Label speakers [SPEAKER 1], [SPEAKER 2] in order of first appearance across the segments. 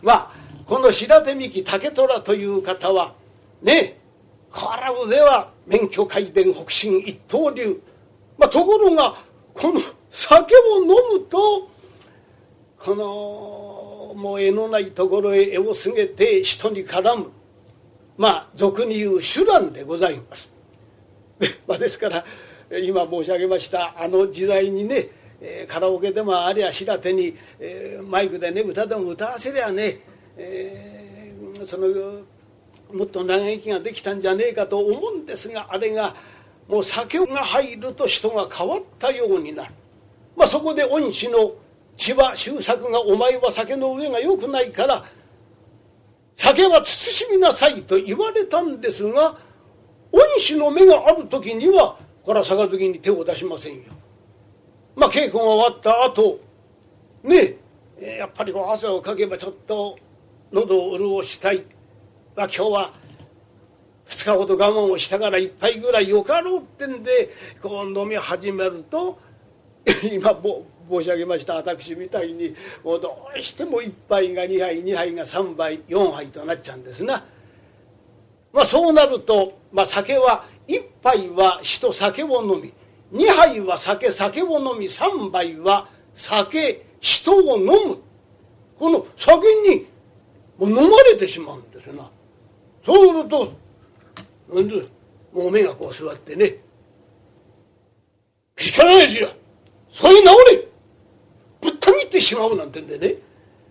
[SPEAKER 1] この白手幹竹虎という方はね、変わらずでは免許皆伝北辰一刀流。ところがこの酒を飲むとこのもう絵のないところへ絵をすげて人に絡む、俗に言う手段でございます。ですから今申し上げましたあの時代にね、カラオケでもありゃ白手に、マイクでね歌でも歌わせりゃね、そのもっと長生きができたんじゃねえかと思うんですが、あれがもう酒が入ると人が変わったようになる。そこで恩師の千葉周作がお前は酒の上が良くないから酒は慎みなさいと言われたんですが、恩師の目がある時にはこれは杯に手を出しませんよ。稽古が終わった後ね、やっぱり汗をかけばちょっと喉を潤したい、今日は2日ほど我慢をしたから一杯ぐらいよかろうってんでこう飲み始めると今申し上げました私みたいにもうどうしても1杯が2杯2杯が3杯4杯となっちゃうんですな。そうなると、酒は1杯は人酒を飲み、2杯は酒を飲み、3杯は酒人を飲む。この酒にもう飲まれてしまうんですな。そうするともう目がこう座ってね、けしからないですよ、そういう治れぶった切ってしまうなんてんでね、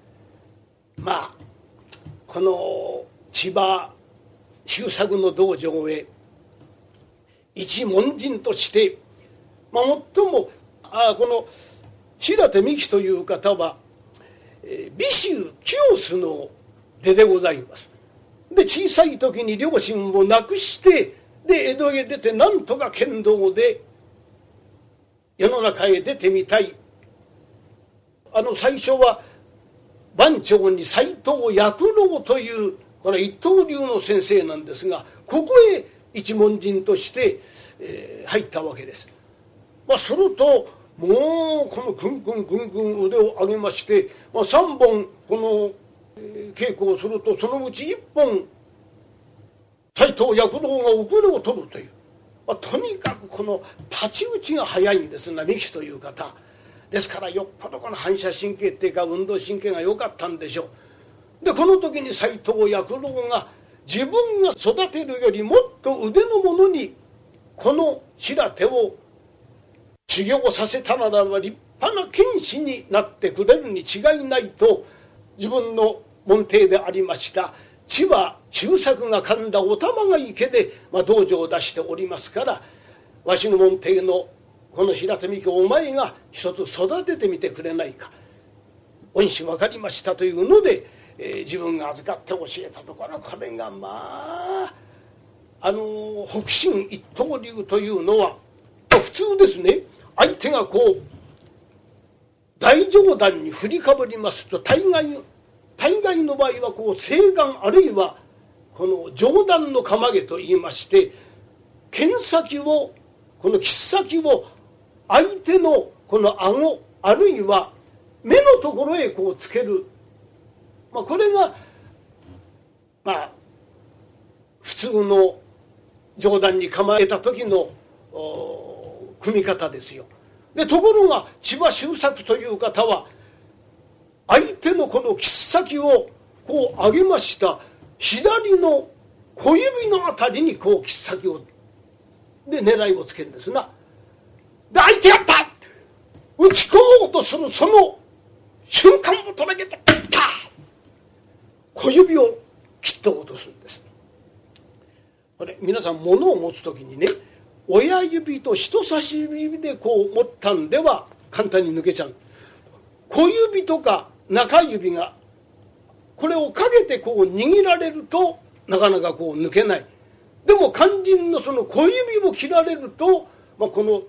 [SPEAKER 1] この千葉周作の道場へ一門人として、最もこの白手幹という方は美州清須の出でございます。で小さい時に両親を亡くしてで江戸へ出てなんとか剣道で世の中へ出てみたい。最初は番長に斎藤薬郎というこれ一刀流の先生なんですが、ここへ一門人として、入ったわけです。するともうこのぐんぐんぐんぐん腕を上げまして、3本この稽古をするとそのうち1本斎藤薬郎が遅れを取るという、とにかくこの太刀打ちが早いんですな、幹という方ですから、よっぽどこの反射神経っていうか運動神経が良かったんでしょう。でこの時に斎藤薬郎が自分が育てるよりもっと腕の者にこの白手を修行させたならば立派な剣士になってくれるに違いないと、自分の門弟でありました千葉周作が噛んだお玉が池で、道場を出しておりますから、わしの門弟のこの白手幹をお前が一つ育ててみてくれないか。恩師分かりましたというので、自分が預かって教えたところ、これが北辰一刀流というのは普通ですね、相手がこう大上段に振りかぶりますと大概の場合はこう西岸あるいはこの上段の構げといいまして、剣先をこの切っ先を相手のこの顎あるいは目のところへこうつける、これが普通の上段に構えた時の組み方ですよ。でところが千葉周作という方は相手のこの切っ先をこう上げました左の小指のあたりにこう切っ先をで狙いをつけるんですな。で相手やった打ち込もうとするその瞬間を捉えてピッター小指を切って落とすんです。これ皆さん物を持つ時にね、親指と人差し指でこう持ったんでは簡単に抜けちゃう。小指とか中指がこれをかけてこう握られるとなかなかこう抜けない。でも肝心のその小指を切られると、この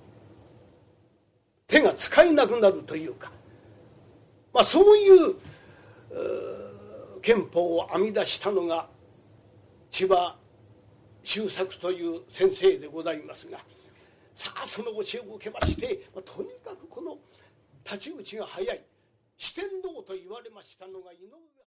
[SPEAKER 1] 手が使えなくなるというか、そういう拳法を編み出したのが千葉周作という先生でございますが、さあその教えを受けまして、とにかくこの太刀打ちが早い四天王と言われましたのが井上